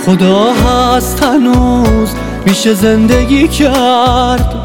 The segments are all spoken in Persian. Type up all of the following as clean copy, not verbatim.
خدا هست هنوز میشه زندگی کرد،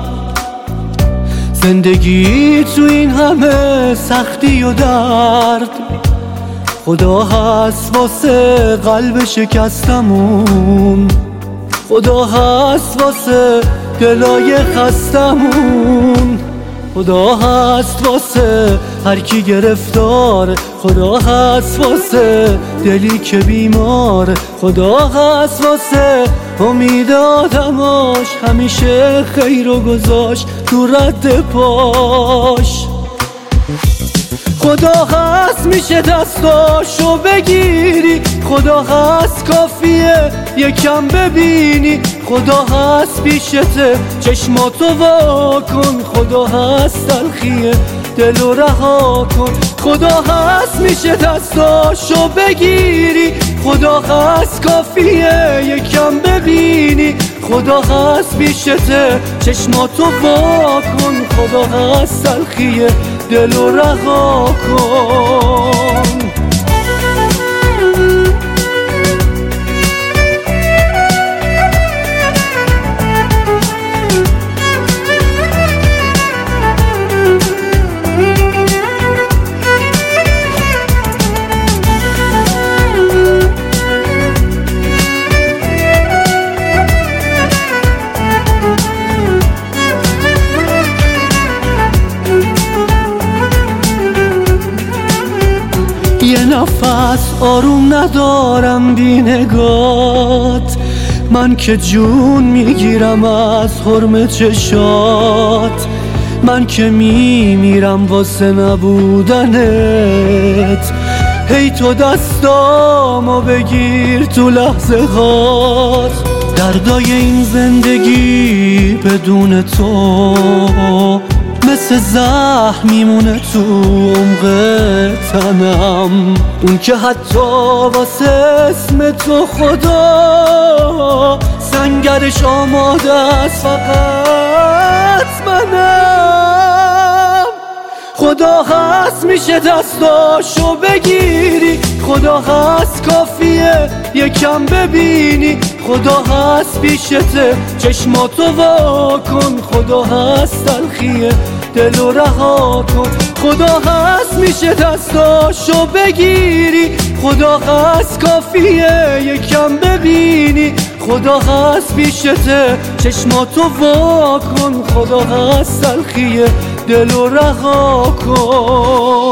زندگی تو این همه سختی و درد. خدا هست واسه قلب شکستمون، خدا هست واسه دلای خستمون، خدا هست واسه هر کی گرفتار، خدا هست واسه دلی که بیمار، خدا هست واسه امید آدماش، همیشه خیر و گذاشت تو رد پاش. خدا هست میشه دستاشو بگیری، خدا هست کافیه یکم ببینی، خدا هست پیشته چشماتو وا کن، خدا هست تلخیه دلو رها کن. خدا هست میشه دستاشو بگیری، خدا هست کافیه یکم ببینی، خدا هست پیشته چشماتو وا کن، خدا هست تلخیه دلو رها کن. یه نفس آروم ندارم بی نگات، من که جون میگیرم از حرم چشات، من که میمیرم واسه نبودنت. هی تو دستامو بگیر تو لحظه هات، دردای این زندگی بدون تو مثل زهر میمونه تو عمق تنم، اون که حتی واسه اسم تو خدا سنگرش آماده است فقط منم. خدا هست میشه دستاشو بگیری، خدا هست کافیه یکم ببینی، خدا هست پیشته چشماتو وا کن، خدا هست تلخیه دلو رها کن. خدا هست میشه دستاشو بگیری، خدا هست کافیه یکم ببینی، خدا هست پیشته چشماتو وا کن، خدا هست تلخیه دلو رها کن.